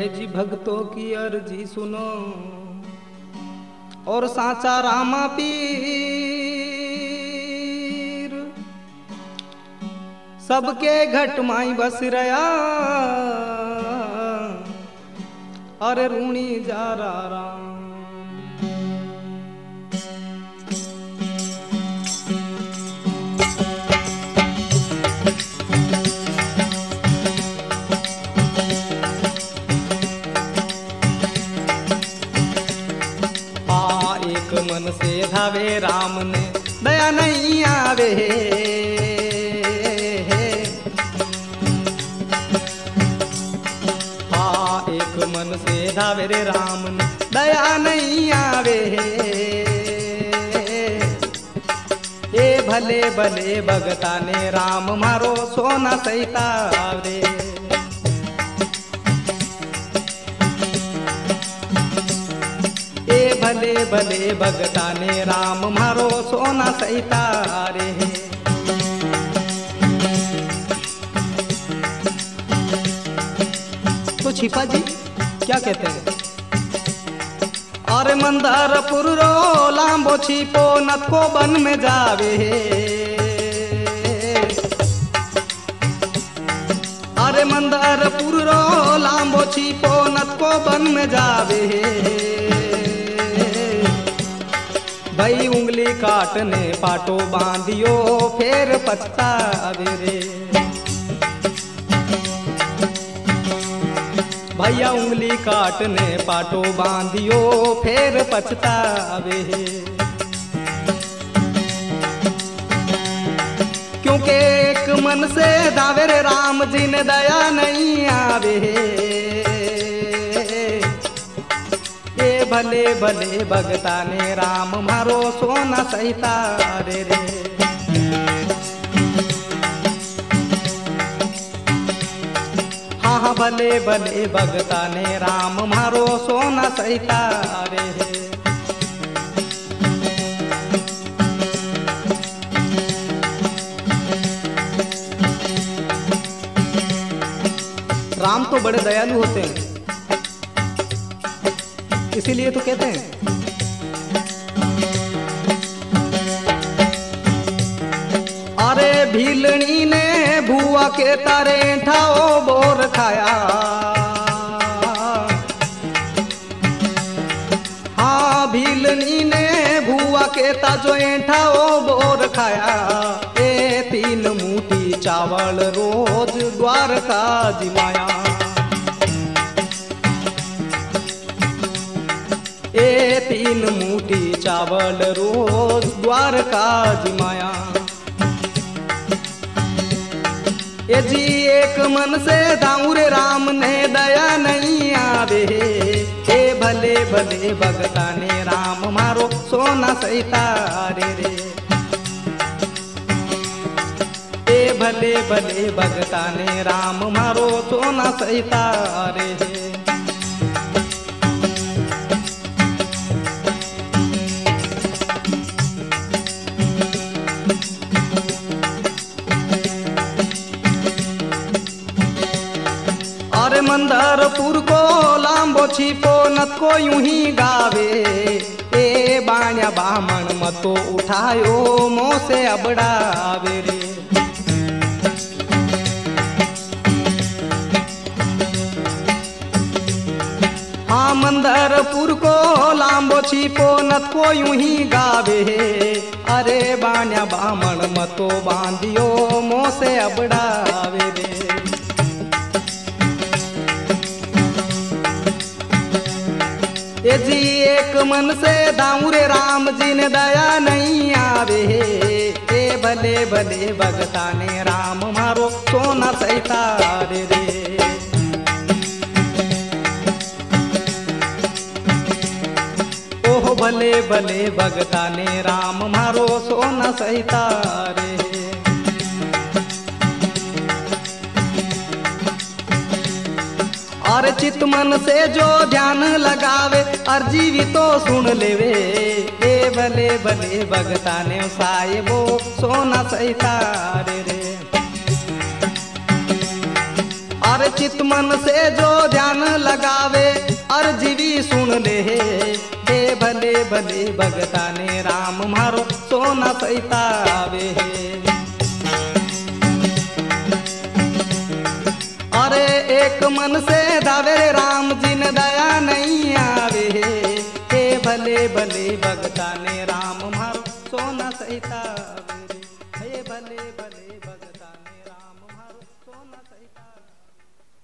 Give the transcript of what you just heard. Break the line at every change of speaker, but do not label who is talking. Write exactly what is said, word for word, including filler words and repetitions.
ए जी भक्तों की अर्जी सुनो और साचा रामा पीर सबके घट माई बस रया अरे रूणी जा राम। मन से धावे राम ने दया नहीं आवे, हाँ एक मन से धावे रे राम ने दया नहीं आवे। ए भले भले भगता ने राम मारो सोना सहिता रे। भले भले भगता ने राम मारो सोना सहिता रे। तो छिपा जी क्या कहते हैं? अरे मंदारपुर रो लांबो छिपो नत को बन में जावे, अरे मंदारपुर रो लांबो छिपो नत को बन में जावे। भाई उंगली काटने पाटो बांधियो फिर पछतावे रे। भैया उंगली काटने पाटो बांधियो फिर पछतावे। क्योंकि एक मन से दावे रे राम जी ने दया नहीं आवे। भले भले भगता ने राम मारो सोना सहिता रे रे। हाँ हाँ भले भले भगता ने राम मारो सोना सहिता रे। राम तो बड़े दयालु होते हैं, इसीलिए तो कहते हैं अरे भीलनी ने भुआ के तारे ठाओ बोर खाया। हाँ भीलनी ने भुआ के ताजो ठाओ बोर खाया। ए तीन मूठी चावल रोज द्वारका जिमाया। ए तीन मूठी चावल रोज द्वारका जिमाया। ए जी एक मन से दाऊरे राम ने दया नहीं आवे। ए भले भले भगता ने राम मारो सोना सहिता रे रे। ए भले भले भगता ने राम मारो सोना सहिता रे रे। अरे मंदारपुर को लांबो छिपो नत को यूं ही गावे। ए बाण्या बामण मतो उठायो मोह से अबड़ावे रे। हाँ मंदारपुर को लांबो छिपो नत को यूं ही गावे। अरे बाण्या बामण मतो बांधियो मोह से अबड़ावे रे। ए जी एक मन से दाऊरे राम जी ने दया नहीं आवे। ए भले भले भगता ने राम मारो सोना सहिता रे रे। ओह भले भले भगता ने राम मारो सोना सहिता रे। और चित मन से जो ध्यान लगावे अर्जी भी तो सुन लेवे। ए भले भले भगता ने साहिबो सोना सहिता रे रे। और अरे चित मन से जो ध्यान लगावे अर्जी भी सुन ले हे भले भले भगता ने राम मारो सोना सैतावे अरे एक मन से दावे राम जी ने दया नहीं आवे हे भले भले भगता ने